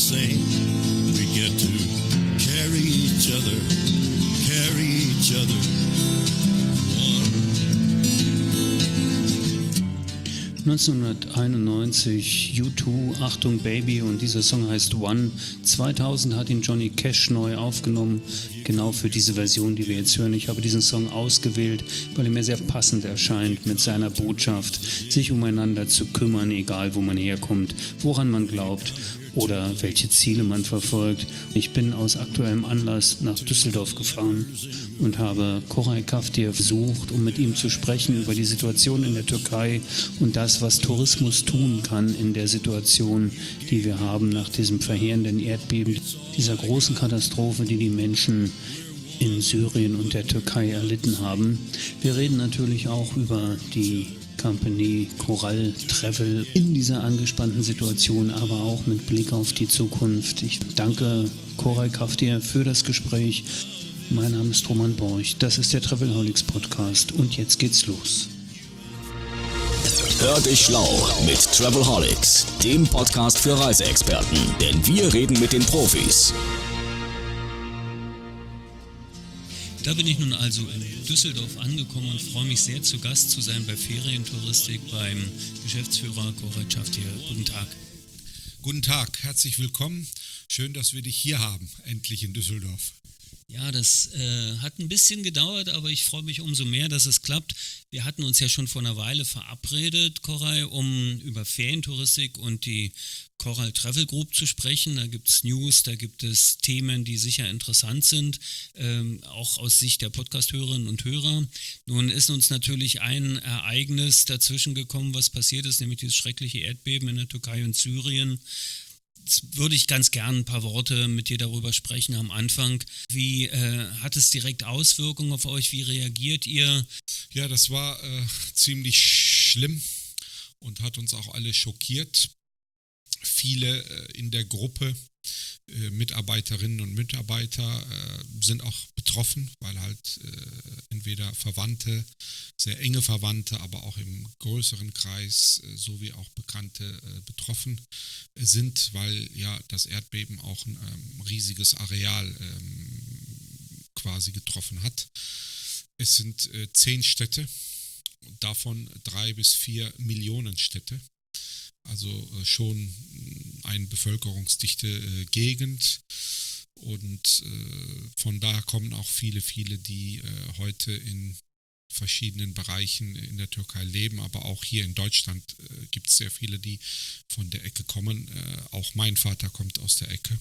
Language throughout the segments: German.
same. We get to carry each other one. 1991 U2, Achtung Baby, und dieser Song heißt One. 2000 hat ihn Johnny Cash neu aufgenommen, genau für diese Version, die wir jetzt hören. Ich habe diesen Song ausgewählt, weil er mir sehr passend erscheint mit seiner Botschaft, sich umeinander zu kümmern, egal wo man herkommt, woran man glaubt oder welche Ziele man verfolgt. Ich bin aus aktuellem Anlass nach Düsseldorf gefahren und habe Koray Kaftir besucht, um mit ihm zu sprechen über die Situation in der Türkei und das, was Tourismus tun kann in der Situation, die wir haben nach diesem verheerenden Erdbeben, dieser großen Katastrophe, die die Menschen in Syrien und der Türkei erlitten haben. Wir reden natürlich auch über die Company Coral Travel in dieser angespannten Situation, aber auch mit Blick auf die Zukunft. Ich danke Koray Kaftir für das Gespräch. Mein Name ist Roman Borch, das ist der Travelholics Podcast und jetzt geht's los. Hör dich schlau mit Travelholics, dem Podcast für Reiseexperten, denn wir reden mit den Profis. Da bin ich nun also in Düsseldorf angekommen und freue mich sehr, zu Gast zu sein bei Ferientouristik beim Geschäftsführer Koray Kaftir. Guten Tag. Guten Tag, herzlich willkommen. Schön, dass wir dich hier haben, endlich in Düsseldorf. Ja, das hat ein bisschen gedauert, aber ich freue mich umso mehr, dass es klappt. Wir hatten uns ja schon vor einer Weile verabredet, Koray, um über Ferientouristik und die Coral Travel Group zu sprechen. Da gibt es News, da gibt es Themen, die sicher interessant sind, auch aus Sicht der Podcast-Hörerinnen und Hörer. Nun ist uns natürlich ein Ereignis dazwischen gekommen, was passiert ist, nämlich dieses schreckliche Erdbeben in der Türkei und Syrien. Jetzt würde ich ganz gern ein paar Worte mit dir darüber sprechen am Anfang. Wie hat es direkt Auswirkungen auf euch? Wie reagiert ihr? Ja, das war ziemlich schlimm und hat uns auch alle schockiert. Viele in der Gruppe, Mitarbeiterinnen und Mitarbeiter, sind auch betroffen, weil halt entweder Verwandte, sehr enge Verwandte, aber auch im größeren Kreis sowie auch Bekannte betroffen sind, weil ja das Erdbeben auch ein riesiges Areal quasi getroffen hat. Es sind 10 Städte, davon 3 bis 4 Millionen Städte. Also schon eine bevölkerungsdichte Gegend und von daher kommen auch viele, die heute in verschiedenen Bereichen in der Türkei leben, aber auch hier in Deutschland gibt es sehr viele, die von der Ecke kommen. Auch mein Vater kommt aus der Ecke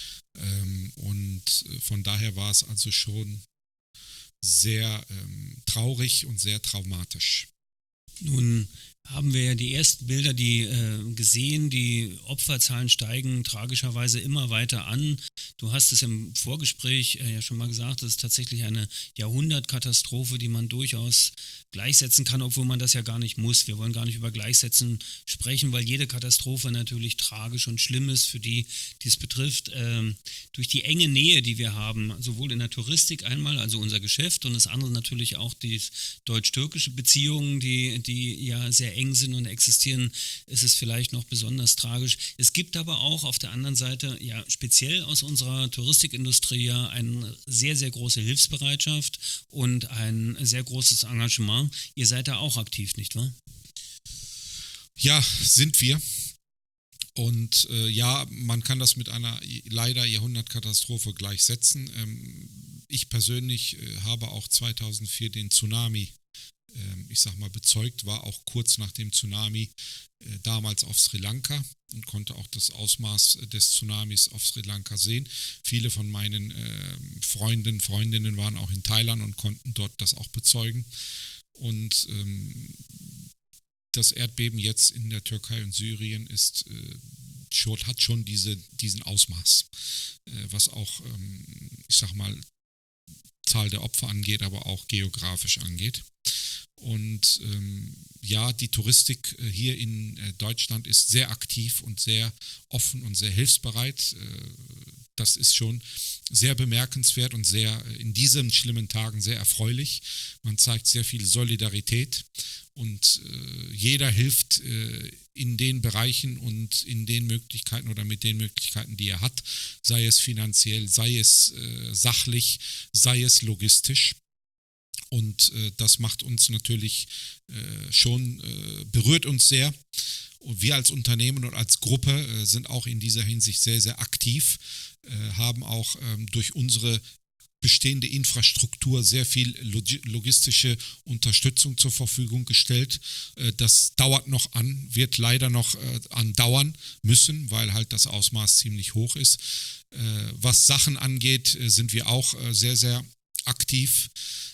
und von daher war es also schon sehr traurig und sehr traumatisch. Nun haben wir ja die ersten Bilder, gesehen, die Opferzahlen steigen tragischerweise immer weiter an. Du hast es im Vorgespräch ja schon mal gesagt, das ist tatsächlich eine Jahrhundertkatastrophe, die man durchaus gleichsetzen kann, obwohl man das ja gar nicht muss. Wir wollen gar nicht über Gleichsetzen sprechen, weil jede Katastrophe natürlich tragisch und schlimm ist für die es betrifft. Durch die enge Nähe, die wir haben, sowohl in der Touristik einmal, also unser Geschäft, und das andere natürlich auch die deutsch-türkische Beziehungen, die ja sehr eng sind und existieren, ist es vielleicht noch besonders tragisch. Es gibt aber auch auf der anderen Seite, ja speziell aus unserer Touristikindustrie, ja eine sehr, sehr große Hilfsbereitschaft und ein sehr großes Engagement. Ihr seid da auch aktiv, nicht wahr? Ja, sind wir. Und ja, man kann das mit einer leider Jahrhundertkatastrophe gleichsetzen. Ich persönlich habe auch 2004 den Tsunami bezeugt, war auch kurz nach dem Tsunami damals auf Sri Lanka und konnte auch das Ausmaß des Tsunamis auf Sri Lanka sehen. Viele von meinen Freundinnen waren auch in Thailand und konnten dort das auch bezeugen. Und das Erdbeben jetzt in der Türkei und Syrien hat schon diesen Ausmaß, was auch, Zahl der Opfer angeht, aber auch geografisch angeht. Und die Touristik hier in Deutschland ist sehr aktiv und sehr offen und sehr hilfsbereit. das ist schon sehr bemerkenswert und sehr in diesen schlimmen Tagen sehr erfreulich. Man zeigt sehr viel Solidarität und jeder hilft in den Bereichen und in den Möglichkeiten oder mit den Möglichkeiten, die er hat, sei es finanziell, sei es sachlich, sei es logistisch. Und das macht uns natürlich berührt uns sehr. Und wir als Unternehmen und als Gruppe sind auch in dieser Hinsicht sehr, sehr aktiv, haben auch durch unsere bestehende Infrastruktur sehr viel logistische Unterstützung zur Verfügung gestellt. Das dauert noch an, wird leider noch andauern müssen, weil halt das Ausmaß ziemlich hoch ist. Was Sachen angeht, sind wir auch sehr, sehr aktiv.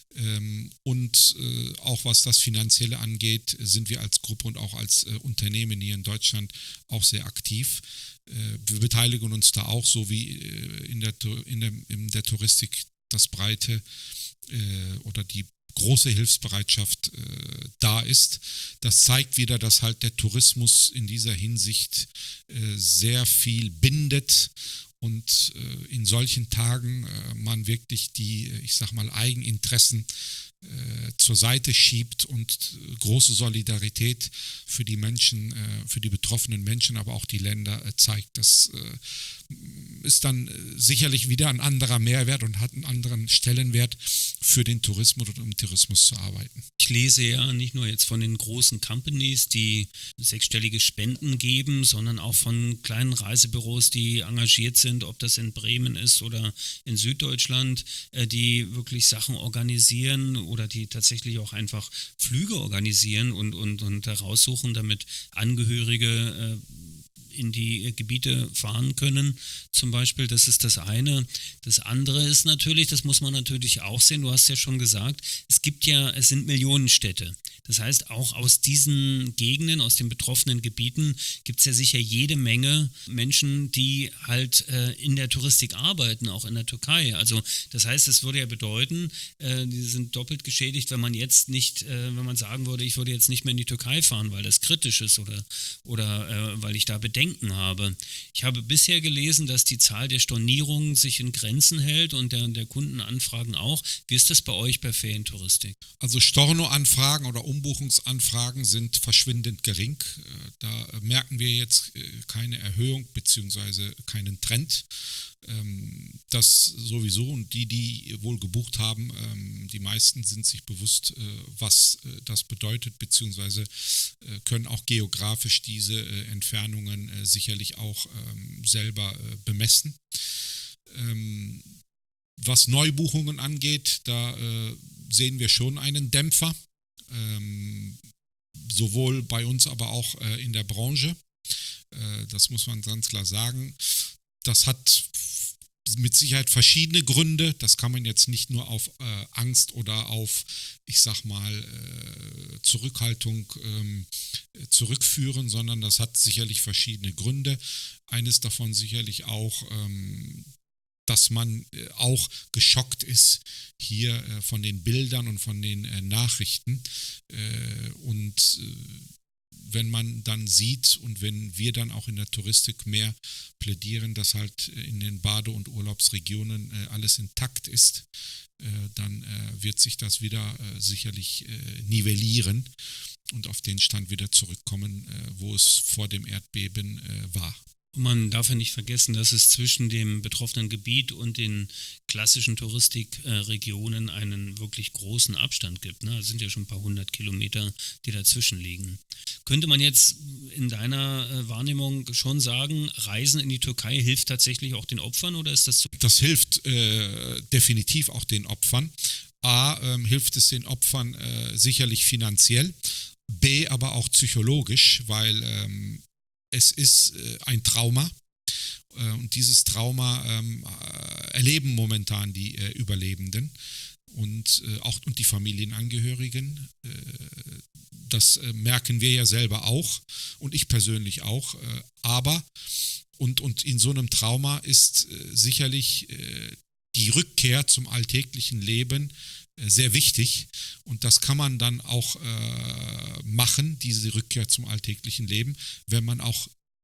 Und auch was das Finanzielle angeht, sind wir als Gruppe und auch als Unternehmen hier in Deutschland auch sehr aktiv. Wir beteiligen uns da auch, so wie in der Touristik das breite oder die große Hilfsbereitschaft da ist. Das zeigt wieder, dass halt der Tourismus in dieser Hinsicht sehr viel bindet und in solchen Tagen man wirklich die, ich sag mal, Eigeninteressen zur Seite schiebt und große Solidarität für die Menschen, für die betroffenen Menschen, aber auch die Länder zeigt. Das ist dann sicherlich wieder ein anderer Mehrwert und hat einen anderen Stellenwert für den Tourismus und um Tourismus zu arbeiten. Ich lese ja nicht nur jetzt von den großen Companies, die sechsstellige Spenden geben, sondern auch von kleinen Reisebüros, die engagiert sind, ob das in Bremen ist oder in Süddeutschland, die wirklich Sachen organisieren oder die tatsächlich auch einfach Flüge organisieren und heraussuchen, damit Angehörige in die Gebiete fahren können, zum Beispiel, das ist das eine. Das andere ist natürlich, das muss man natürlich auch sehen, du hast ja schon gesagt, es sind Millionenstädte. Das heißt, auch aus diesen Gegenden, aus den betroffenen Gebieten gibt es ja sicher jede Menge Menschen, die halt in der Touristik arbeiten, auch in der Türkei. Also das heißt, es würde ja bedeuten, die sind doppelt geschädigt, wenn man jetzt nicht, wenn man sagen würde, ich würde jetzt nicht mehr in die Türkei fahren, weil das kritisch ist oder weil ich da Bedenken habe. Ich habe bisher gelesen, dass die Zahl der Stornierungen sich in Grenzen hält und der Kundenanfragen auch. Wie ist das bei euch bei Ferientouristik? Also Storno-Anfragen oder Umbuchungsanfragen sind verschwindend gering. Da merken wir jetzt keine Erhöhung bzw. keinen Trend. Das sowieso, und die wohl gebucht haben, die meisten sind sich bewusst, was das bedeutet, beziehungsweise können auch geografisch diese Entfernungen sicherlich auch selber bemessen. Was Neubuchungen angeht, da sehen wir schon einen Dämpfer, sowohl bei uns, aber auch in der Branche. Das muss man ganz klar sagen. Das hat mit Sicherheit verschiedene Gründe. Das kann man jetzt nicht nur auf Angst oder auf, ich sag mal, Zurückhaltung zurückführen, sondern das hat sicherlich verschiedene Gründe. Eines davon sicherlich auch, dass man auch geschockt ist hier von den Bildern und von den Nachrichten. Und wenn man dann sieht und wenn wir dann auch in der Touristik mehr plädieren, dass halt in den Bade- und Urlaubsregionen alles intakt ist, dann wird sich das wieder sicherlich nivellieren und auf den Stand wieder zurückkommen, wo es vor dem Erdbeben war. Und man darf ja nicht vergessen, dass es zwischen dem betroffenen Gebiet und den klassischen Touristikregionen einen wirklich großen Abstand gibt. Ne? Es sind ja schon ein paar 100 Kilometer, die dazwischen liegen. Könnte man jetzt in deiner Wahrnehmung schon sagen, Reisen in die Türkei hilft tatsächlich auch den Opfern oder ist das zu? Das hilft definitiv auch den Opfern. A, hilft es den Opfern sicherlich finanziell, B, aber auch psychologisch, weil es ist ein Trauma und dieses Trauma erleben momentan die Überlebenden und die Familienangehörigen. Das merken wir ja selber auch und ich persönlich auch. Aber und in so einem Trauma ist sicherlich die Rückkehr zum alltäglichen Leben sehr wichtig und das kann man dann auch machen, diese Rückkehr zum alltäglichen Leben, wenn man auch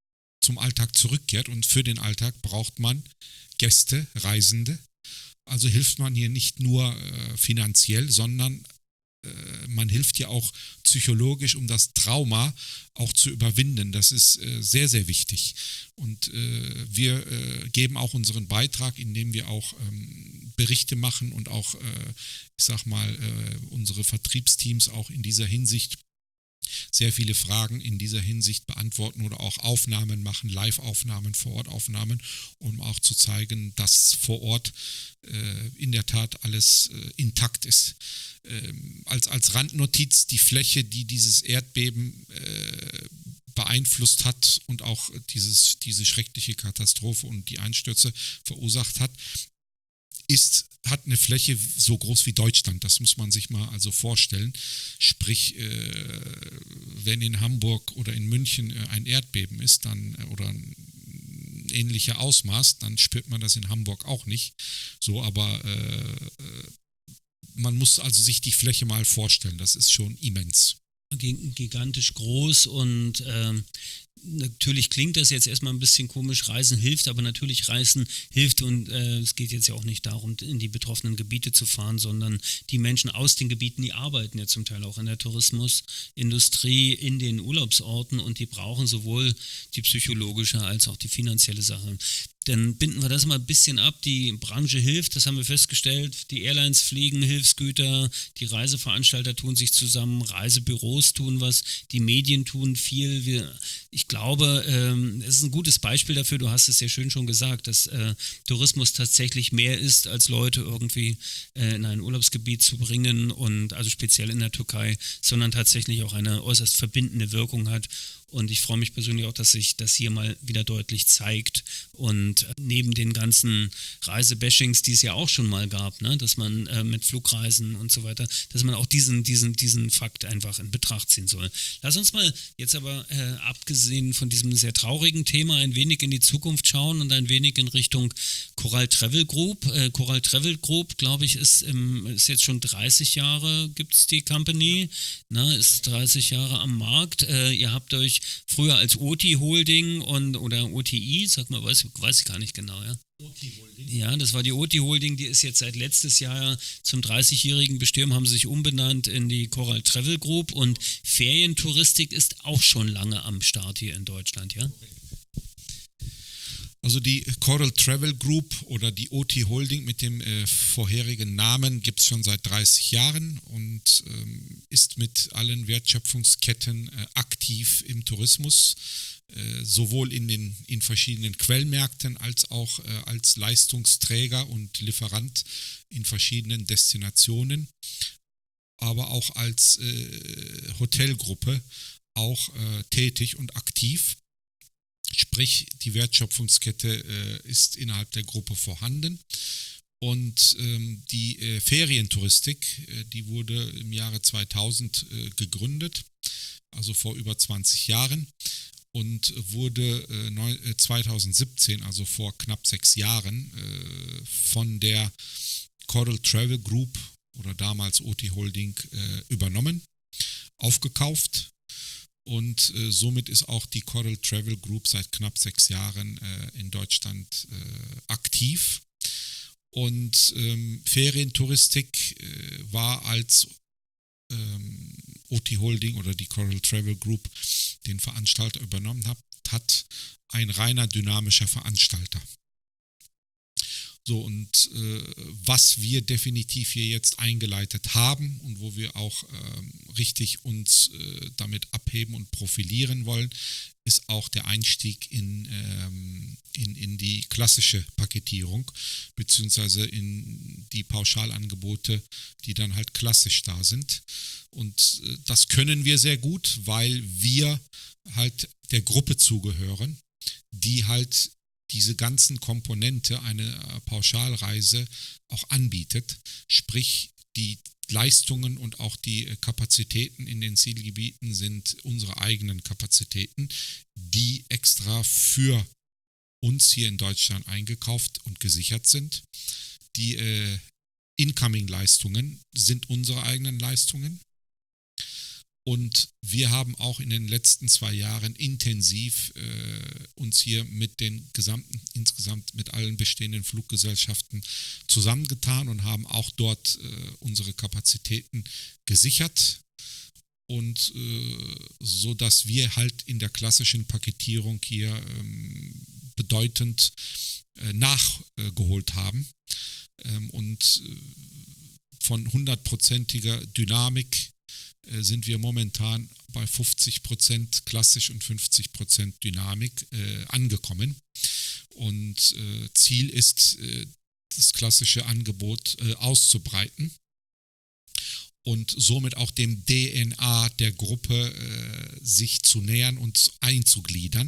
zum Alltag zurückkehrt. Und für den Alltag braucht man Gäste, Reisende. Also hilft man hier nicht nur finanziell, sondern man hilft ja auch psychologisch, um das Trauma auch zu überwinden. Das ist sehr, sehr wichtig. Und wir geben auch unseren Beitrag, indem wir auch Berichte machen und auch, ich sag mal, unsere Vertriebsteams auch in dieser Hinsicht sehr viele Fragen in dieser Hinsicht beantworten oder auch Aufnahmen machen, Live-Aufnahmen, Vor-Ort-Aufnahmen, um auch zu zeigen, dass vor Ort in der Tat alles intakt ist. Als Randnotiz, die Fläche, die dieses Erdbeben beeinflusst hat und auch diese schreckliche Katastrophe und die Einstürze verursacht hat, hat eine Fläche so groß wie Deutschland. Das muss man sich mal also vorstellen. Sprich, wenn in Hamburg oder in München ein Erdbeben ist, dann oder ein ähnlicher Ausmaß, dann spürt man das in Hamburg auch nicht. So, aber man muss also sich die Fläche mal vorstellen. Das ist schon immens. Gigantisch groß und natürlich klingt das jetzt erstmal ein bisschen komisch, Reisen hilft, aber natürlich Reisen hilft und es geht jetzt ja auch nicht darum, in die betroffenen Gebiete zu fahren, sondern die Menschen aus den Gebieten, die arbeiten ja zum Teil auch in der Tourismusindustrie, in den Urlaubsorten und die brauchen sowohl die psychologische als auch die finanzielle Sache. Dann binden wir das mal ein bisschen ab. Die Branche hilft, das haben wir festgestellt. Die Airlines fliegen Hilfsgüter, die Reiseveranstalter tun sich zusammen, Reisebüros tun was, die Medien tun viel. Ich glaube, es ist ein gutes Beispiel dafür, du hast es ja schön schon gesagt, dass Tourismus tatsächlich mehr ist, als Leute irgendwie in ein Urlaubsgebiet zu bringen und also speziell in der Türkei, sondern tatsächlich auch eine äußerst verbindende Wirkung hat. Und ich freue mich persönlich auch, dass sich das hier mal wieder deutlich zeigt. Und neben den ganzen Reisebashings, die es ja auch schon mal gab, ne, dass man mit Flugreisen und so weiter, dass man auch diesen Fakt einfach in Betracht ziehen soll. Lass uns mal jetzt aber abgesehen von diesem sehr traurigen Thema ein wenig in die Zukunft schauen und ein wenig in Richtung Coral Travel Group. Coral Travel Group, glaube ich, ist jetzt schon 30 Jahre, gibt es die Company, ne, ist 30 Jahre am Markt. Ihr habt euch früher als OTI Holding oder OTI, sag mal, weiß ich gar nicht genau, ja. OTI Holding. Ja, das war die OTI Holding, die ist jetzt seit letztes Jahr zum 30-jährigen Bestehen, haben sie sich umbenannt in die Coral Travel Group und Ferientouristik ist auch schon lange am Start hier in Deutschland, ja. Okay. Also die Coral Travel Group oder die OTI Holding mit dem vorherigen Namen gibt es schon seit 30 Jahren und ist mit allen Wertschöpfungsketten aktiv im Tourismus, sowohl in verschiedenen Quellmärkten als auch als Leistungsträger und Lieferant in verschiedenen Destinationen, aber auch als Hotelgruppe auch tätig und aktiv. Sprich, die Wertschöpfungskette ist innerhalb der Gruppe vorhanden und die Ferientouristik, die wurde im Jahre 2000 gegründet, also vor über 20 Jahren und wurde 2017, also vor knapp 6 Jahren, von der Coral Travel Group oder damals OTI Holding übernommen, aufgekauft. Und somit ist auch die Coral Travel Group seit knapp 6 Jahren in Deutschland aktiv. Und Ferientouristik war als OTI Holding oder die Coral Travel Group den Veranstalter übernommen hat, ein reiner dynamischer Veranstalter. So, und was wir definitiv hier jetzt eingeleitet haben und wo wir auch richtig uns damit abheben und profilieren wollen, ist auch der Einstieg in die klassische Paketierung, beziehungsweise in die Pauschalangebote, die dann halt klassisch da sind. Und das können wir sehr gut, weil wir halt der Gruppe zugehören, die halt diese ganzen Komponente eine Pauschalreise auch anbietet, sprich die Leistungen und auch die Kapazitäten in den Zielgebieten sind unsere eigenen Kapazitäten, die extra für uns hier in Deutschland eingekauft und gesichert sind. Die Incoming-Leistungen sind unsere eigenen Leistungen Und wir haben auch in den letzten 2 Jahren intensiv uns hier insgesamt mit allen bestehenden Fluggesellschaften zusammengetan und haben auch dort unsere Kapazitäten gesichert. Und so dass wir halt in der klassischen Paketierung hier bedeutend nachgeholt haben. Und von 100%iger Dynamik sind wir momentan bei 50% klassisch und 50% Dynamik angekommen. Und Ziel ist, das klassische Angebot auszubreiten und somit auch dem DNA der Gruppe sich zu nähern und einzugliedern.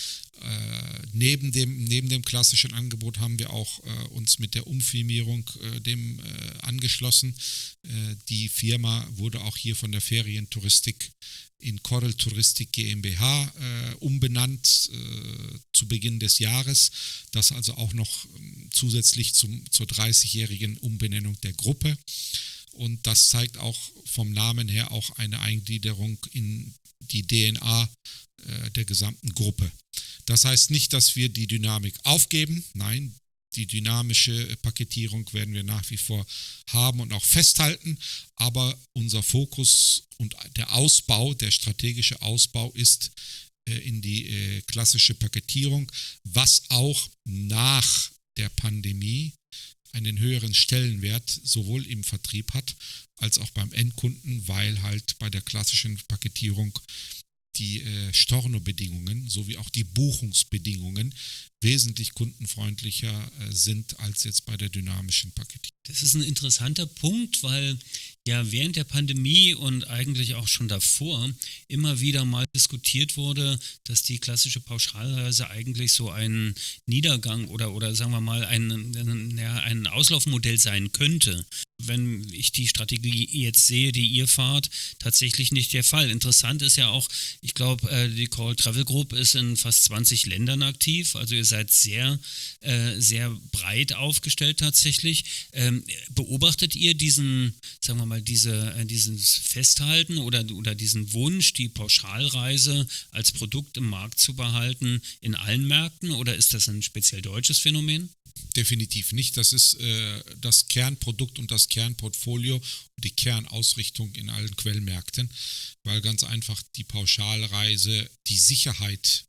Neben dem klassischen Angebot haben wir auch uns mit der Umfirmierung dem angeschlossen. Die Firma wurde auch hier von der Ferientouristik in Corel Touristik GmbH umbenannt zu Beginn des Jahres. Das also auch noch zusätzlich zur 30-jährigen Umbenennung der Gruppe. Und das zeigt auch vom Namen her auch eine Eingliederung in die DNA der gesamten Gruppe. Das heißt nicht, dass wir die Dynamik aufgeben. Nein, die dynamische Paketierung werden wir nach wie vor haben und auch festhalten. Aber unser Fokus und der Ausbau, der strategische Ausbau ist in die klassische Paketierung, was auch nach der Pandemie einen höheren Stellenwert sowohl im Vertrieb hat, als auch beim Endkunden, weil halt bei der klassischen Paketierung die Stornobedingungen sowie auch die Buchungsbedingungen wesentlich kundenfreundlicher sind als jetzt bei der dynamischen Paketierung. Das ist ein interessanter Punkt, weil ja während der Pandemie und eigentlich auch schon davor immer wieder mal diskutiert wurde, dass die klassische Pauschalreise eigentlich so ein Niedergang oder sagen wir mal ein Auslaufmodell sein könnte. Wenn ich die Strategie jetzt sehe, die ihr fahrt, tatsächlich nicht der Fall. Interessant ist ja auch, ich glaube, die Corel Travel Group ist in fast 20 Ländern aktiv, also ihr seid sehr, sehr breit aufgestellt tatsächlich. Beobachtet ihr diesen, sagen wir mal, dieses Festhalten oder diesen Wunsch, die Pauschalreise als Produkt im Markt zu behalten in allen Märkten, oder ist das ein speziell deutsches Phänomen? Definitiv nicht. Das ist das Kernprodukt und das Kernportfolio und die Kernausrichtung in allen Quellmärkten, weil ganz einfach die Pauschalreise die Sicherheit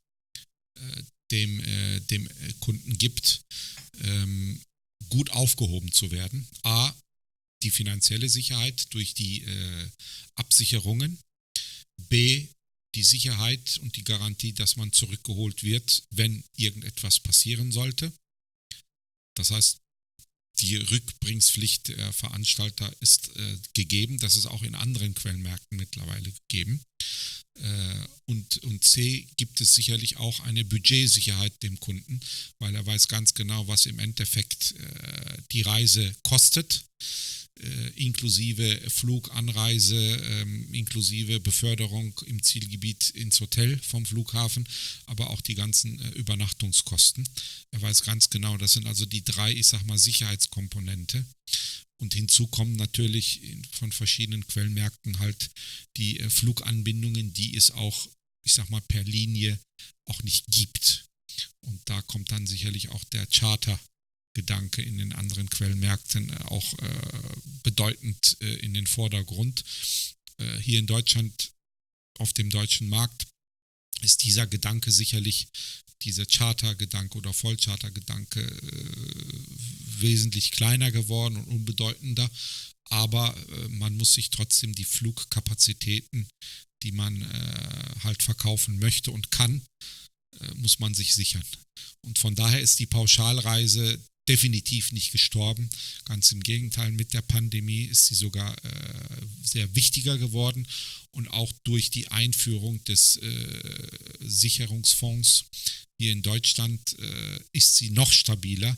dem Kunden gibt, gut aufgehoben zu werden. A, die finanzielle Sicherheit durch die Absicherungen. B, die Sicherheit und die Garantie, dass man zurückgeholt wird, wenn irgendetwas passieren sollte. Das heißt, die Rückbringspflicht der Veranstalter ist gegeben. Das ist auch in anderen Quellenmärkten mittlerweile gegeben. Und C, gibt es sicherlich auch eine Budgetsicherheit dem Kunden, weil er weiß ganz genau, was im Endeffekt die Reise kostet, inklusive Flug, Anreise, inklusive Beförderung im Zielgebiet ins Hotel vom Flughafen, aber auch die ganzen Übernachtungskosten. Er weiß ganz genau, das sind also die 3, ich sag mal, Sicherheitskomponente. Und hinzu kommen natürlich von verschiedenen Quellenmärkten halt die Fluganbindungen, die es auch, ich sag mal, per Linie auch nicht gibt. Und da kommt dann sicherlich auch der Charter-Gedanke in den anderen Quellenmärkten auch bedeutend in den Vordergrund. Hier in Deutschland, auf dem deutschen Markt, ist dieser Gedanke sicherlich, dieser Charter-Gedanke oder Vollcharter-Gedanke wesentlich kleiner geworden und unbedeutender, aber man muss sich trotzdem die Flugkapazitäten, die man halt verkaufen möchte und kann, muss man sich sichern. Und von daher ist die Pauschalreise definitiv nicht gestorben. Ganz im Gegenteil, mit der Pandemie ist sie sogar sehr wichtiger geworden und auch durch die Einführung des Sicherungsfonds hier in Deutschland ist sie noch stabiler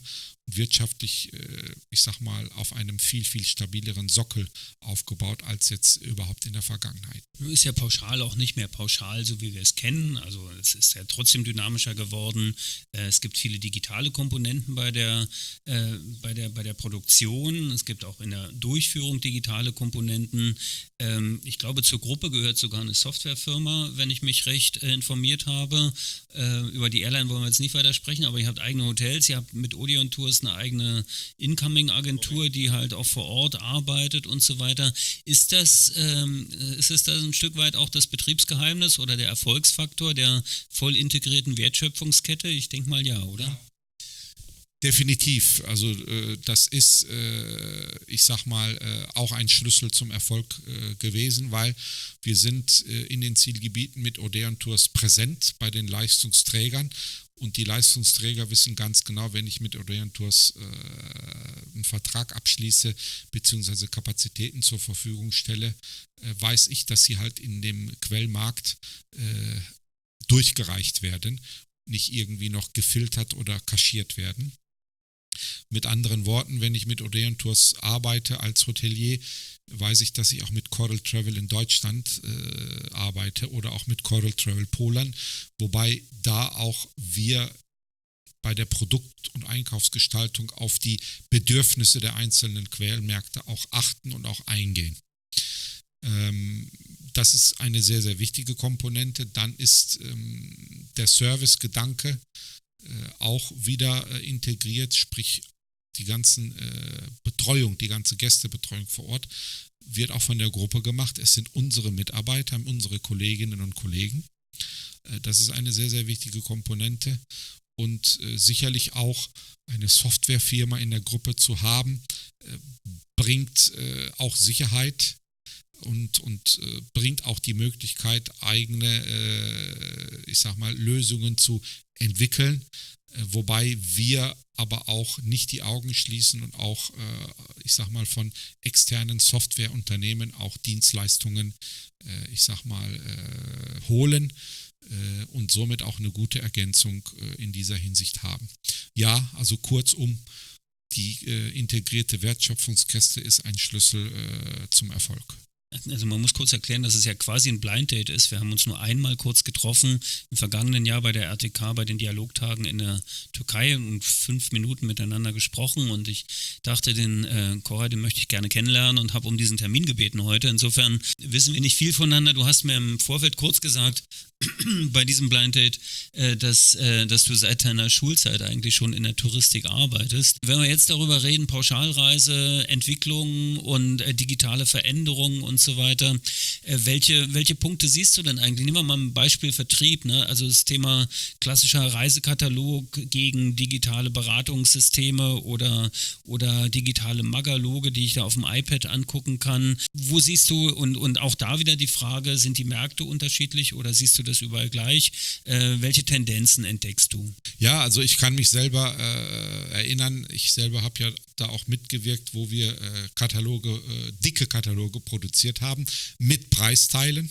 wirtschaftlich, ich sag mal, auf einem viel, viel stabileren Sockel aufgebaut als jetzt überhaupt in der Vergangenheit. Ist ja pauschal auch nicht mehr pauschal, so wie wir es kennen. Also es ist ja trotzdem dynamischer geworden. Es gibt viele digitale Komponenten bei der Produktion. Es gibt auch in der Durchführung digitale Komponenten. Ich glaube, zur Gruppe gehört sogar eine Softwarefirma, wenn ich mich recht informiert habe. Über die Airline wollen wir jetzt nicht weiter sprechen, aber ihr habt eigene Hotels, ihr habt mit Odeon Tours eine eigene Incoming-Agentur, die halt auch vor Ort arbeitet und so weiter. Ist es da ein Stück weit auch das Betriebsgeheimnis oder der Erfolgsfaktor der voll integrierten Wertschöpfungskette? Ich denke mal ja, oder? Ja. Definitiv. Also das ist, ich sag mal, auch ein Schlüssel zum Erfolg gewesen, weil wir sind in den Zielgebieten mit Odeon Tours präsent bei den Leistungsträgern. Und die Leistungsträger wissen ganz genau, wenn ich mit Odeon Tours einen Vertrag abschließe bzw. Kapazitäten zur Verfügung stelle, weiß ich, dass sie halt in dem Quellmarkt durchgereicht werden, nicht irgendwie noch gefiltert oder kaschiert werden. Mit anderen Worten, wenn ich mit Odeon Tours arbeite als Hotelier, weiß ich, dass ich auch mit Coral Travel in Deutschland arbeite oder auch mit Coral Travel Polen, wobei da auch wir bei der Produkt- und Einkaufsgestaltung auf die Bedürfnisse der einzelnen Quellmärkte auch achten und auch eingehen. Das ist eine sehr, sehr wichtige Komponente. Dann ist der Servicegedanke auch wieder integriert, sprich die ganzen Betreuung, die ganze Gästebetreuung vor Ort wird auch von der Gruppe gemacht. Es sind unsere Mitarbeiter, unsere Kolleginnen und Kollegen. Das ist eine sehr, sehr wichtige Komponente und sicherlich auch eine Softwarefirma in der Gruppe zu haben, bringt auch Sicherheit und bringt auch die Möglichkeit, eigene, ich sag mal, Lösungen zu entwickeln, wobei wir aber auch nicht die Augen schließen und auch, ich sag mal, von externen Softwareunternehmen auch Dienstleistungen, ich sag mal, holen und somit auch eine gute Ergänzung in dieser Hinsicht haben. Ja, also kurzum, die integrierte Wertschöpfungskette ist ein Schlüssel zum Erfolg. Also man muss kurz erklären, dass es ja quasi ein Blind Date ist. Wir haben uns nur einmal kurz getroffen im vergangenen Jahr bei der RTK, bei den Dialogtagen in der Türkei und 5 Minuten miteinander gesprochen und ich dachte, den Koray, den möchte ich gerne kennenlernen und habe um diesen Termin gebeten heute. Insofern wissen wir nicht viel voneinander. Du hast mir im Vorfeld kurz gesagt, bei diesem Blind Date, dass du seit deiner Schulzeit eigentlich schon in der Touristik arbeitest. Wenn wir jetzt darüber reden, Pauschalreise, Entwicklung und digitale Veränderungen und so weiter, welche Punkte siehst du denn eigentlich? Nehmen wir mal ein Beispiel Vertrieb, ne? Also das Thema klassischer Reisekatalog gegen digitale Beratungssysteme oder digitale Magaloge, die ich da auf dem iPad angucken kann. Wo siehst du, und auch da wieder die Frage, sind die Märkte unterschiedlich oder siehst du das überall gleich? Welche Tendenzen entdeckst du? Ja, also ich kann mich selber erinnern, ich selber habe ja da auch mitgewirkt, wo wir dicke Kataloge produziert haben mit Preisteilen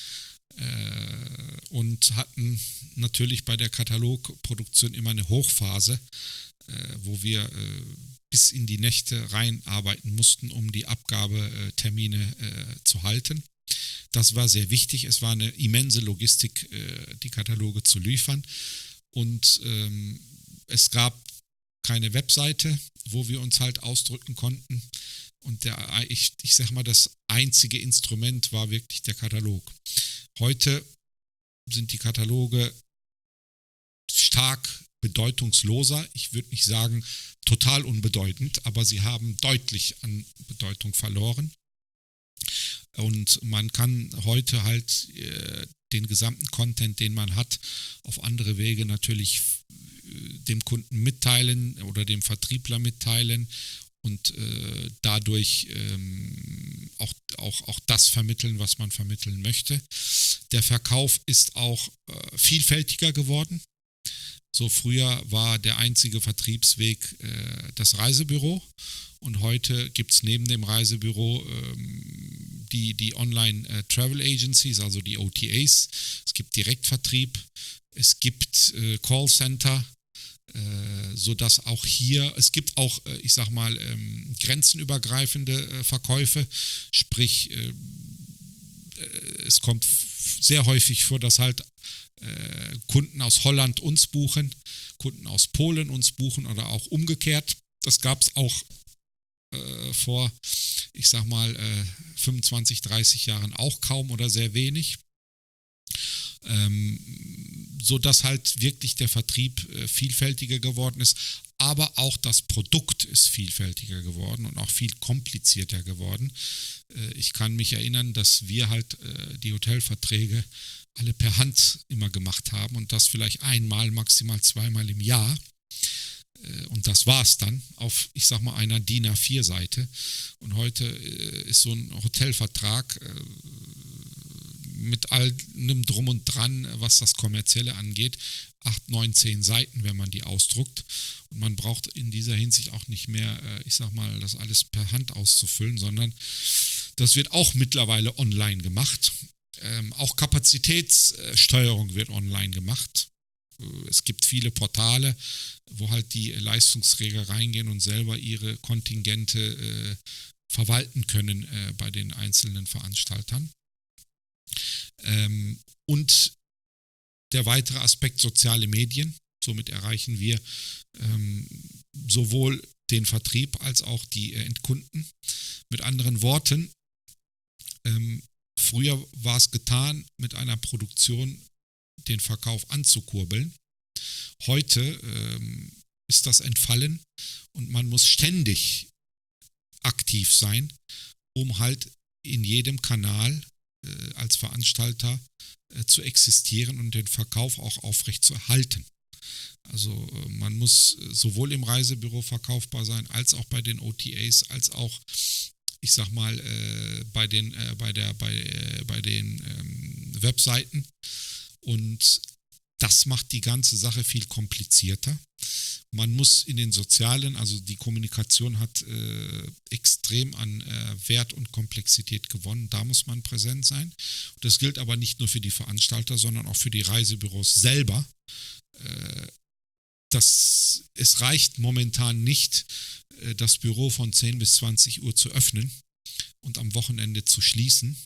und hatten natürlich bei der Katalogproduktion immer eine Hochphase, wo wir bis in die Nächte reinarbeiten mussten, um die Abgabetermine zu halten. Das war sehr wichtig. Es war eine immense Logistik, die Kataloge zu liefern. Und es gab keine Webseite, wo wir uns halt ausdrücken konnten. Und ich sag mal, das einzige Instrument war wirklich der Katalog. Heute sind die Kataloge stark bedeutungsloser. Ich würde nicht sagen total unbedeutend, aber sie haben deutlich an Bedeutung verloren. Und man kann heute halt den gesamten Content, den man hat, auf andere Wege natürlich dem Kunden mitteilen oder dem Vertriebler mitteilen und dadurch auch das vermitteln, was man vermitteln möchte. Der Verkauf ist auch vielfältiger geworden. So früher war der einzige Vertriebsweg das Reisebüro. Und heute gibt es neben dem Reisebüro die Online-Travel Agencies, also die OTAs. Es gibt Direktvertrieb, es gibt Callcenter, sodass auch hier, es gibt auch, ich sag mal, grenzenübergreifende Verkäufe, sprich, es kommt sehr häufig vor, dass halt Kunden aus Holland uns buchen, Kunden aus Polen uns buchen oder auch umgekehrt. Das gab es auch vor, ich sag mal, 25, 30 Jahren auch kaum oder sehr wenig. Sodass halt wirklich der Vertrieb vielfältiger geworden ist, aber auch das Produkt ist vielfältiger geworden und auch viel komplizierter geworden. Ich kann mich erinnern, dass wir halt die Hotelverträge alle per Hand immer gemacht haben und das vielleicht einmal, maximal zweimal im Jahr. Und das war es dann auf, ich sag mal, einer DIN A4-Seite. Und heute ist so ein Hotelvertrag mit allem Drum und Dran, was das Kommerzielle angeht, 8, 9, 10 Seiten, wenn man die ausdruckt. Und man braucht in dieser Hinsicht auch nicht mehr, ich sag mal, das alles per Hand auszufüllen, sondern das wird auch mittlerweile online gemacht. Auch Kapazitätssteuerung wird online gemacht. Es gibt viele Portale, wo halt die Leistungsträger reingehen und selber ihre Kontingente verwalten können bei den einzelnen Veranstaltern. Und der weitere Aspekt soziale Medien. Somit erreichen wir sowohl den Vertrieb als auch die Endkunden. Mit anderen Worten, früher war es getan, mit einer Produktion den Verkauf anzukurbeln. Heute ist das entfallen und man muss ständig aktiv sein, um halt in jedem Kanal als Veranstalter zu existieren und den Verkauf auch aufrecht zu erhalten. Also man muss sowohl im Reisebüro verkaufbar sein, als auch bei den OTAs, als auch, ich sag mal, bei den Webseiten. Und das macht die ganze Sache viel komplizierter. Man muss in den sozialen, also die Kommunikation hat extrem an Wert und Komplexität gewonnen. Da muss man präsent sein. Das gilt aber nicht nur für die Veranstalter, sondern auch für die Reisebüros selber. Es reicht momentan nicht, das Büro von 10 bis 20 Uhr zu öffnen und am Wochenende zu schließen,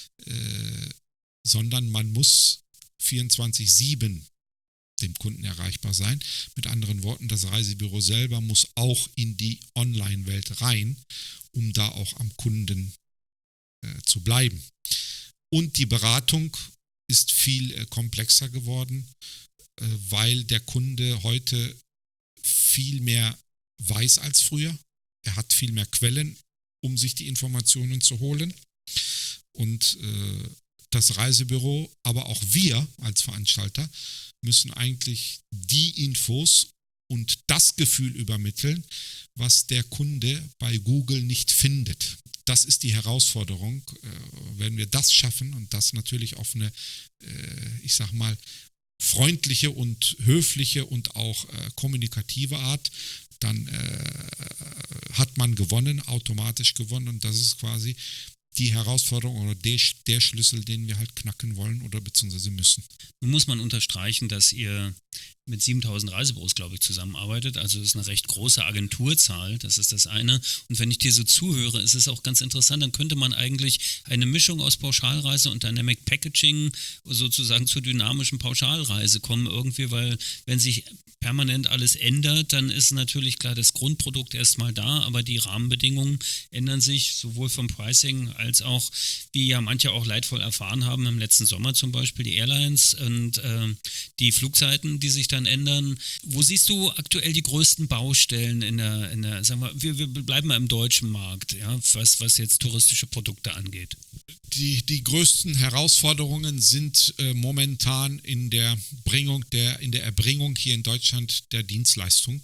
sondern man muss 24/7 dem Kunden erreichbar sein. Mit anderen Worten, das Reisebüro selber muss auch in die Online-Welt rein, um da auch am Kunden zu bleiben. Und die Beratung ist viel komplexer geworden, weil der Kunde heute viel mehr weiß als früher. Er hat viel mehr Quellen, um sich die Informationen zu holen. Und das Reisebüro, aber auch wir als Veranstalter müssen eigentlich die Infos und das Gefühl übermitteln, was der Kunde bei Google nicht findet. Das ist die Herausforderung. Wenn wir das schaffen und das natürlich auf eine, ich sag mal, freundliche und höfliche und auch kommunikative Art, dann hat man gewonnen, automatisch gewonnen, und das ist quasi die Herausforderung oder der Schlüssel, den wir halt knacken wollen oder beziehungsweise müssen. Nun muss man unterstreichen, dass ihr mit 7000 Reisebüros, glaube ich, zusammenarbeitet. Also das ist eine recht große Agenturzahl, das ist das eine. Und wenn ich dir so zuhöre, ist es auch ganz interessant, dann könnte man eigentlich eine Mischung aus Pauschalreise und Dynamic Packaging sozusagen zur dynamischen Pauschalreise kommen irgendwie, weil wenn sich permanent alles ändert, dann ist natürlich klar das Grundprodukt erstmal da, aber die Rahmenbedingungen ändern sich sowohl vom Pricing als auch, wie ja manche auch leidvoll erfahren haben, im letzten Sommer zum Beispiel die Airlines und die Flugzeiten, die sich dann ändern. Wo siehst du aktuell die größten Baustellen in der sagen wir bleiben mal im deutschen Markt, ja, was jetzt touristische Produkte angeht? Die größten Herausforderungen sind momentan in der Erbringung hier in Deutschland der Dienstleistung.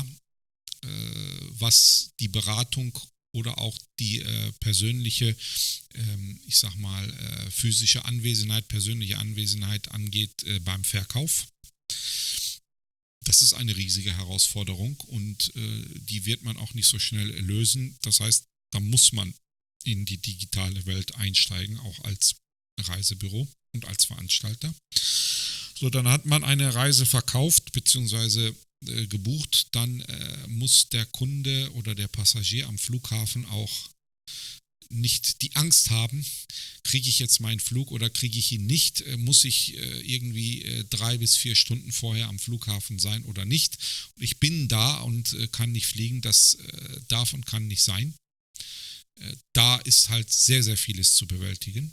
Was die Beratung oder auch die persönliche, ich sag mal, physische Anwesenheit, persönliche Anwesenheit angeht beim Verkauf. Das ist eine riesige Herausforderung und die wird man auch nicht so schnell lösen. Das heißt, da muss man in die digitale Welt einsteigen, auch als Reisebüro und als Veranstalter. So, dann hat man eine Reise verkauft, beziehungsweise gebucht, dann muss der Kunde oder der Passagier am Flughafen auch nicht die Angst haben, kriege ich jetzt meinen Flug oder kriege ich ihn nicht, muss ich irgendwie 3 bis 4 Stunden vorher am Flughafen sein oder nicht. Ich bin da und kann nicht fliegen, das darf und kann nicht sein. Da ist halt sehr, sehr vieles zu bewältigen.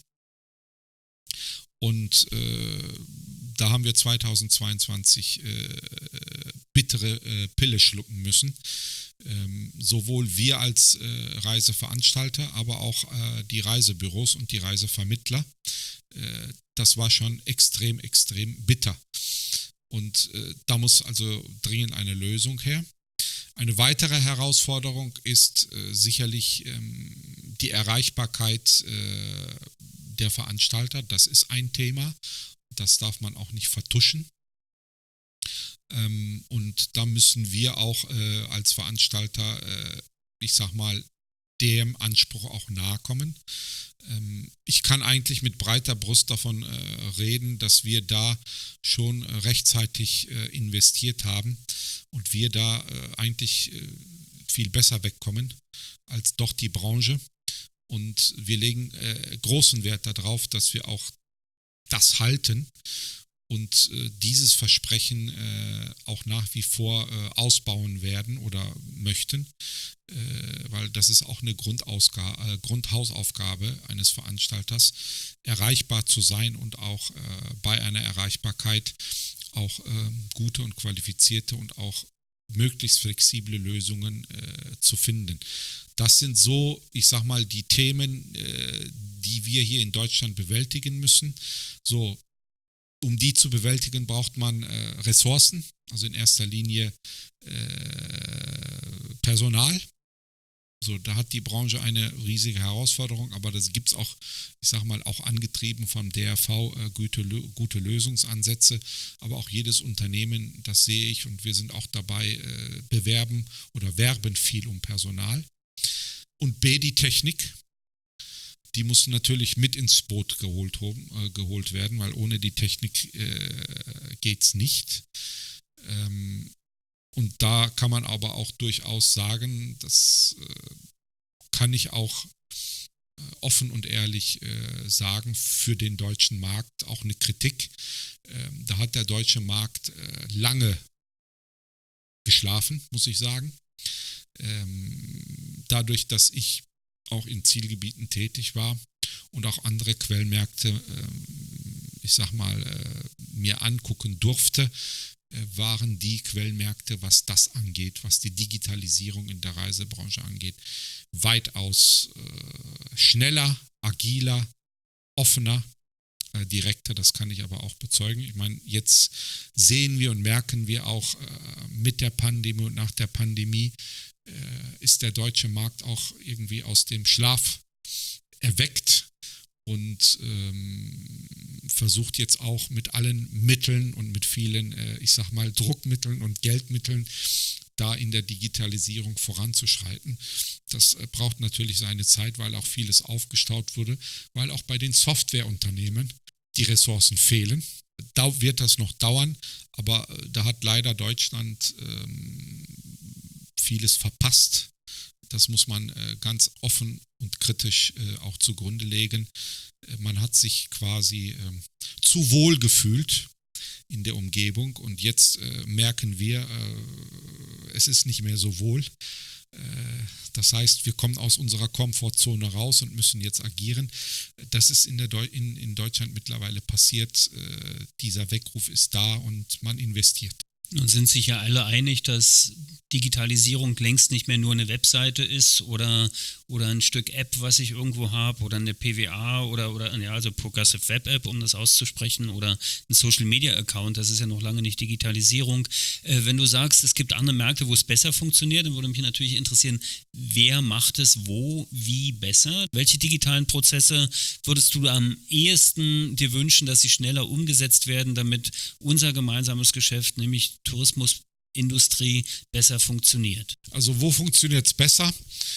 Und da haben wir 2022 bittere Pille schlucken müssen. Sowohl wir als Reiseveranstalter, aber auch die Reisebüros und die Reisevermittler. Das war schon extrem, extrem bitter. Und da muss also dringend eine Lösung her. Eine weitere Herausforderung ist sicherlich die Erreichbarkeit der Veranstalter. Das ist ein Thema, das darf man auch nicht vertuschen. Und da müssen wir auch als Veranstalter, ich sag mal, dem Anspruch auch nahe kommen. Ich kann eigentlich mit breiter Brust davon reden, dass wir da schon rechtzeitig investiert haben und wir da eigentlich viel besser wegkommen als doch die Branche. Und wir legen großen Wert darauf, dass wir auch das halten und dieses Versprechen auch nach wie vor ausbauen werden oder möchten, weil das ist auch eine Grundhausaufgabe eines Veranstalters, erreichbar zu sein und auch bei einer Erreichbarkeit auch gute und qualifizierte und auch möglichst flexible Lösungen zu finden. Das sind so, ich sag mal, die Themen, die wir hier in Deutschland bewältigen müssen. So, um die zu bewältigen, braucht man Ressourcen, also in erster Linie Personal. So, da hat die Branche eine riesige Herausforderung, aber das gibt es auch, ich sage mal, auch angetrieben vom DRV gute Lösungsansätze. Aber auch jedes Unternehmen, das sehe ich und wir sind auch dabei, bewerben oder werben viel um Personal. Und die Technik, die muss natürlich mit ins Boot geholt werden, weil ohne die Technik geht es nicht. Und da kann man aber auch durchaus sagen, das kann ich auch offen und ehrlich sagen, für den deutschen Markt auch eine Kritik. Da hat der deutsche Markt lange geschlafen, muss ich sagen. Dadurch, dass ich auch in Zielgebieten tätig war und auch andere Quellmärkte, ich sag mal, mir angucken durfte, waren die Quellmärkte, was das angeht, was die Digitalisierung in der Reisebranche angeht, weitaus schneller, agiler, offener, direkter, das kann ich aber auch bezeugen. Ich meine, jetzt sehen wir und merken wir auch mit der Pandemie und nach der Pandemie ist der deutsche Markt auch irgendwie aus dem Schlaf erweckt und versucht jetzt auch mit allen Mitteln und mit vielen, ich sag mal, Druckmitteln und Geldmitteln da in der Digitalisierung voranzuschreiten. Das braucht natürlich seine Zeit, weil auch vieles aufgestaut wurde, weil auch bei den Softwareunternehmen die Ressourcen fehlen. Da wird das noch dauern, aber da hat leider Deutschland vieles verpasst. Das muss man ganz offen und kritisch auch zugrunde legen. Man hat sich quasi zu wohl gefühlt in der Umgebung und jetzt merken wir, es ist nicht mehr so wohl. Das heißt, wir kommen aus unserer Komfortzone raus und müssen jetzt agieren. Das ist in Deutschland mittlerweile passiert. Dieser Weckruf ist da und man investiert. Und sind sich ja alle einig, dass Digitalisierung längst nicht mehr nur eine Webseite ist oder ein Stück App, was ich irgendwo habe, oder eine PWA oder ja, also Progressive Web App, um das auszusprechen, oder ein Social Media Account, das ist ja noch lange nicht Digitalisierung. Wenn du sagst, es gibt andere Märkte, wo es besser funktioniert, dann würde mich natürlich interessieren, wer macht es wo, wie besser? Welche digitalen Prozesse würdest du am ehesten dir wünschen, dass sie schneller umgesetzt werden, damit unser gemeinsames Geschäft, nämlich Tourismusindustrie, besser funktioniert? Also wo funktioniert es besser?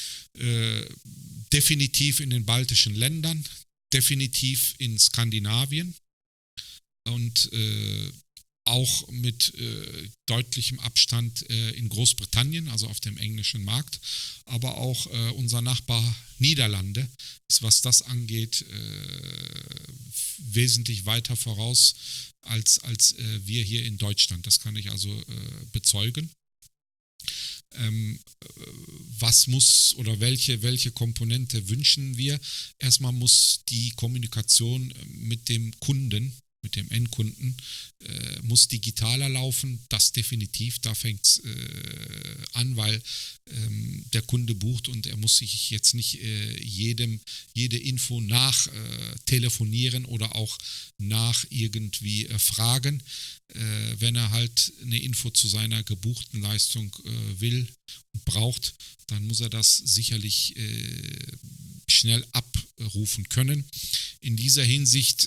Definitiv in den baltischen Ländern, definitiv in Skandinavien und auch mit deutlichem Abstand in Großbritannien, also auf dem englischen Markt, aber auch unser Nachbar Niederlande ist, was das angeht, wesentlich weiter voraus als wir hier in Deutschland. Das kann ich also bezeugen. Was muss oder welche Komponente wünschen wir? Erstmal muss die Kommunikation mit dem Kunden, mit dem Endkunden, muss digitaler laufen. Das definitiv, da fängt es an, weil der Kunde bucht und er muss sich jetzt nicht jede Info nach telefonieren oder auch nach irgendwie fragen. Wenn er halt eine Info zu seiner gebuchten Leistung will und braucht, dann muss er das sicherlich schnell abrufen können. In dieser Hinsicht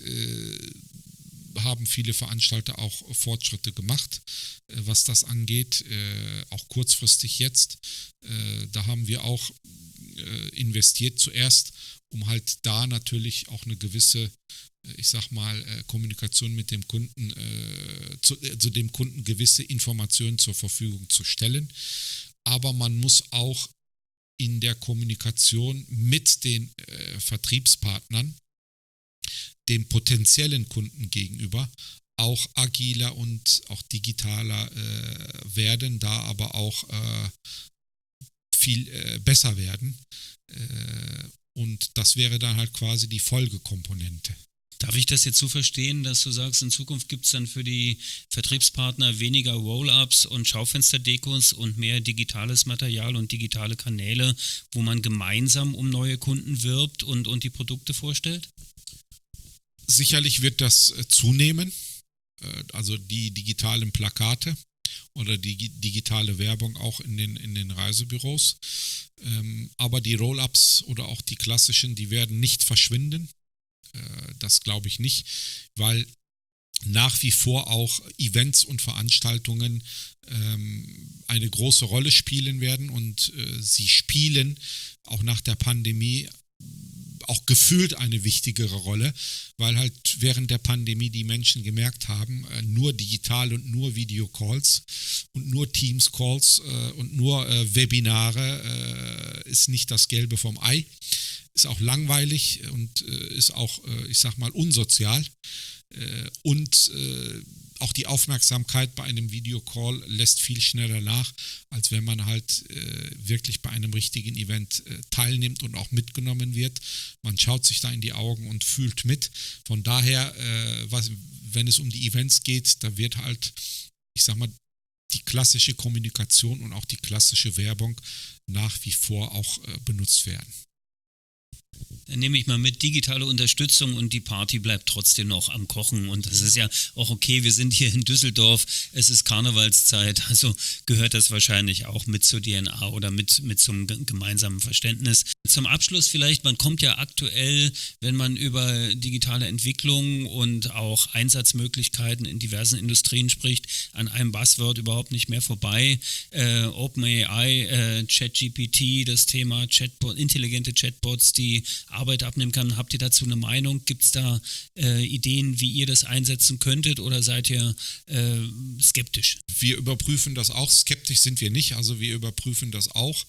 haben viele Veranstalter auch Fortschritte gemacht, was das angeht, auch kurzfristig jetzt. Da haben wir auch investiert zuerst, um halt da natürlich auch eine gewisse, ich sag mal, Kommunikation mit dem Kunden, zu dem Kunden gewisse Informationen zur Verfügung zu stellen. Aber man muss auch in der Kommunikation mit den Vertriebspartnern dem potenziellen Kunden gegenüber auch agiler und auch digitaler werden, da aber auch viel besser werden. Und das wäre dann halt quasi die Folgekomponente. Darf ich das jetzt so verstehen, dass du sagst, in Zukunft gibt es dann für die Vertriebspartner weniger Roll-ups und Schaufensterdekos und mehr digitales Material und digitale Kanäle, wo man gemeinsam um neue Kunden wirbt und die Produkte vorstellt? Sicherlich wird das zunehmen, also die digitalen Plakate oder die digitale Werbung auch in den Reisebüros. Aber die Roll-ups oder auch die klassischen, die werden nicht verschwinden. Das glaube ich nicht, weil nach wie vor auch Events und Veranstaltungen eine große Rolle spielen werden und sie spielen auch nach der Pandemie auch gefühlt eine wichtigere Rolle, weil halt während der Pandemie die Menschen gemerkt haben, nur digital und nur Videocalls und nur Teams-Calls und nur Webinare ist nicht das Gelbe vom Ei, ist auch langweilig und ist auch, ich sag mal, unsozial und auch die Aufmerksamkeit bei einem Videocall lässt viel schneller nach, als wenn man halt wirklich bei einem richtigen Event teilnimmt und auch mitgenommen wird. Man schaut sich da in die Augen und fühlt mit. Von daher, wenn es um die Events geht, da wird halt, ich sag mal, die klassische Kommunikation und auch die klassische Werbung nach wie vor auch benutzt werden. Dann nehme ich mal mit, digitale Unterstützung und die Party bleibt trotzdem noch am Kochen und das ist ja auch okay, wir sind hier in Düsseldorf, es ist Karnevalszeit, also gehört das wahrscheinlich auch mit zur DNA oder mit zum gemeinsamen Verständnis. Zum Abschluss vielleicht, man kommt ja aktuell, wenn man über digitale Entwicklung und auch Einsatzmöglichkeiten in diversen Industrien spricht, an einem Buzzword überhaupt nicht mehr vorbei. OpenAI, ChatGPT, das Thema Chatbot, intelligente Chatbots, die Arbeit abnehmen kann. Habt ihr dazu eine Meinung? Gibt es da Ideen, wie ihr das einsetzen könntet oder seid ihr skeptisch? Wir überprüfen das auch. Skeptisch sind wir nicht. Also wir überprüfen das auch.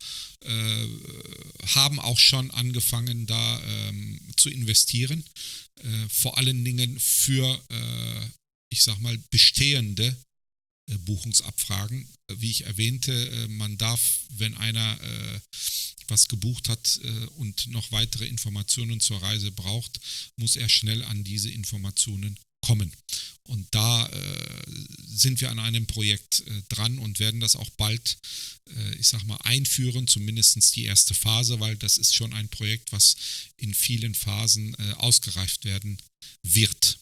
Haben auch schon angefangen, da zu investieren. Vor allen Dingen für, ich sag mal, bestehende Buchungsabfragen. Wie ich erwähnte, man darf, wenn einer was gebucht hat und noch weitere Informationen zur Reise braucht, muss er schnell an diese Informationen kommen. Und da sind wir an einem Projekt dran und werden das auch bald, ich sag mal, einführen, zumindest die erste Phase, weil das ist schon ein Projekt, was in vielen Phasen ausgereift werden wird.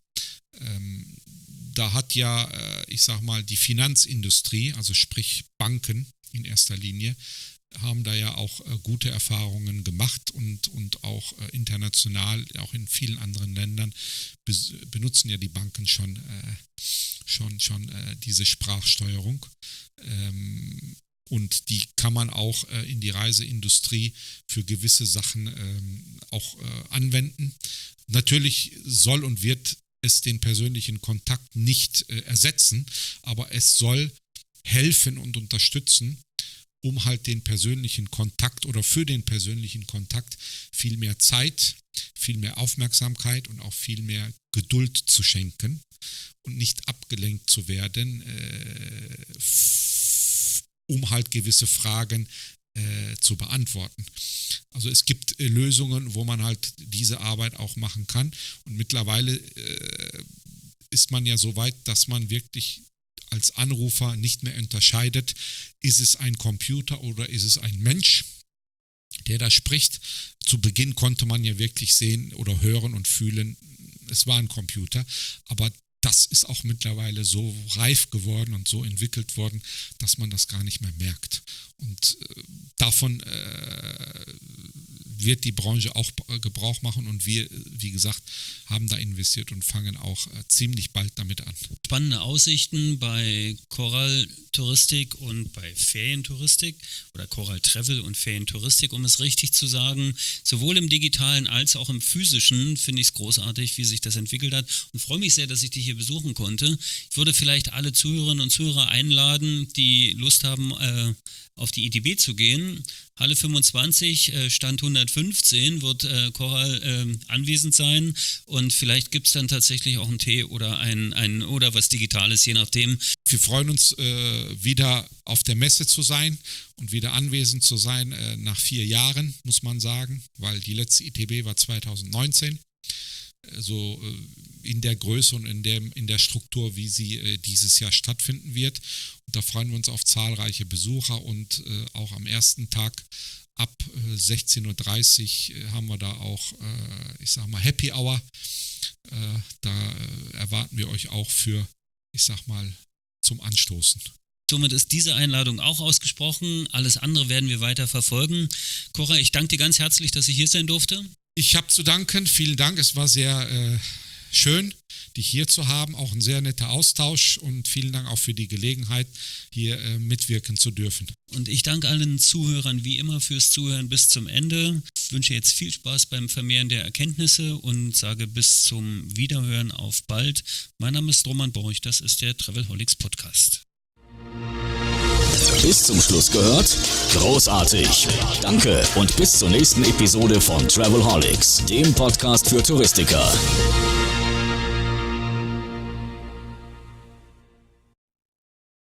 Da hat ja, ich sag mal, die Finanzindustrie, also sprich Banken in erster Linie, haben da ja auch gute Erfahrungen gemacht und auch international, auch in vielen anderen Ländern benutzen ja die Banken schon diese Sprachsteuerung. Und die kann man auch in die Reiseindustrie für gewisse Sachen auch anwenden. Natürlich soll und wird es den persönlichen Kontakt nicht ersetzen, aber es soll helfen und unterstützen, um halt den persönlichen Kontakt oder für den persönlichen Kontakt viel mehr Zeit, viel mehr Aufmerksamkeit und auch viel mehr Geduld zu schenken und nicht abgelenkt zu werden, um halt gewisse Fragen zu beantworten. Also es gibt Lösungen, wo man halt diese Arbeit auch machen kann, und mittlerweile ist man ja so weit, dass man wirklich als Anrufer nicht mehr unterscheidet, ist es ein Computer oder ist es ein Mensch, der da spricht. Zu Beginn konnte man ja wirklich sehen oder hören und fühlen, es war ein Computer, aber das ist auch mittlerweile so reif geworden und so entwickelt worden, dass man das gar nicht mehr merkt. Und davon wird die Branche auch Gebrauch machen, und wir, wie gesagt, haben da investiert und fangen auch ziemlich bald damit an. Spannende Aussichten bei Coral Touristik und bei Ferientouristik oder Coral Travel und Ferientouristik, um es richtig zu sagen. Sowohl im Digitalen als auch im Physischen finde ich es großartig, wie sich das entwickelt hat, und freue mich sehr, dass ich dich hier besuchen konnte. Ich würde vielleicht alle Zuhörerinnen und Zuhörer einladen, die Lust haben, auf die ITB zu gehen. Halle 25, Stand 115 wird Coral anwesend sein, und vielleicht gibt es dann tatsächlich auch einen Tee oder ein oder was Digitales, je nachdem. Wir freuen uns, wieder auf der Messe zu sein und wieder anwesend zu sein, nach 4 Jahren, muss man sagen, weil die letzte ITB war 2019. So in der Größe und in der Struktur, wie sie dieses Jahr stattfinden wird. Und da freuen wir uns auf zahlreiche Besucher, und auch am ersten Tag ab 16.30 Uhr haben wir da auch, Happy Hour. Da erwarten wir euch auch für, zum Anstoßen. Somit ist diese Einladung auch ausgesprochen. Alles andere werden wir weiter verfolgen. Cora, ich danke dir ganz herzlich, dass ich hier sein durfte. Ich habe zu danken, vielen Dank. Es war sehr schön, dich hier zu haben. Auch ein sehr netter Austausch, und vielen Dank auch für die Gelegenheit, hier mitwirken zu dürfen. Und ich danke allen Zuhörern wie immer fürs Zuhören bis zum Ende. Ich wünsche jetzt viel Spaß beim Vermehren der Erkenntnisse und sage bis zum Wiederhören auf bald. Mein Name ist Roman Borch, das ist der Travelholics Podcast. Bis zum Schluss gehört? Großartig! Danke und bis zur nächsten Episode von Travelholics, dem Podcast für Touristiker.